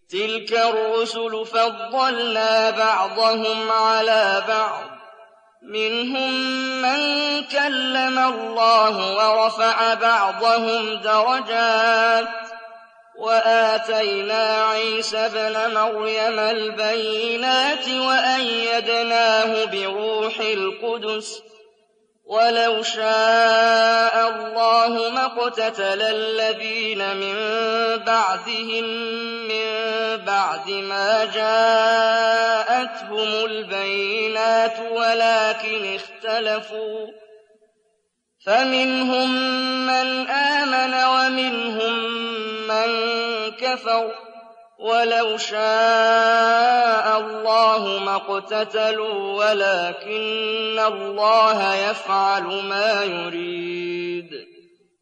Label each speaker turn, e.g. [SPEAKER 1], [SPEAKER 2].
[SPEAKER 1] تِلْكَ الرُّسُلُ فَضَّلْنَا بَعْضَهُمْ عَلَىٰ بَعْضٍ ۖ مِّنْهُم مَّن كَلَّمَ اللَّهُ وَرَفَعَ بَعْضَهُمْ دَرَجَاتٍ ۚ وَآتَيْنَا عِيسَى ابْنَ مَرْيَمَ الْبَيِّنَاتِ وَأَيَّدْنَاهُ بِرُوحِ الْقُدُسِ ۗ وَلَوْ شَاءَ اللَّهُ مَا اقْتَتَلَ الَّذِينَ مِن بَعْدِهِم مِّن بَعْدِ مَا جَاءَتْهُمُ الْبَيِّنَاتُ وَلَٰكِنِ اخْتَلَفُوا ۚ فَمِنْهُم مَّنْ آمَنَ وَمِنْهُم مَّن كَفَرَ ۚ وَلَوْ شَاءَ اللَّهُ مَا اقْتَتَلُوا وَلَٰكِنَّ اللَّهَ يَفْعَلُ مَا يُرِيدُ